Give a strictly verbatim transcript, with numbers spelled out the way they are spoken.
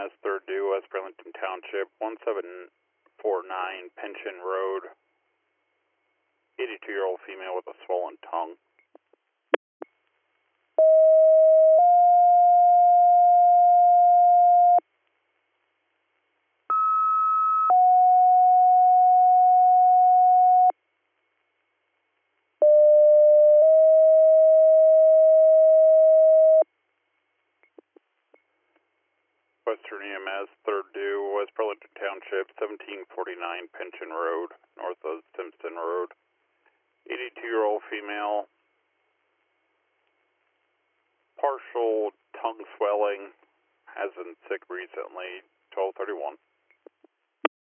S, third due, West Burlington Township, one seven four nine Pension Road. eighty-two-year-old female with a swollen tongue. Western E M S, third due, West Burlington Township, seventeen forty-nine Pension Road, north of Simpson Road. eighty-two-year-old female, partial tongue swelling, has been sick recently, twelve thirty-one.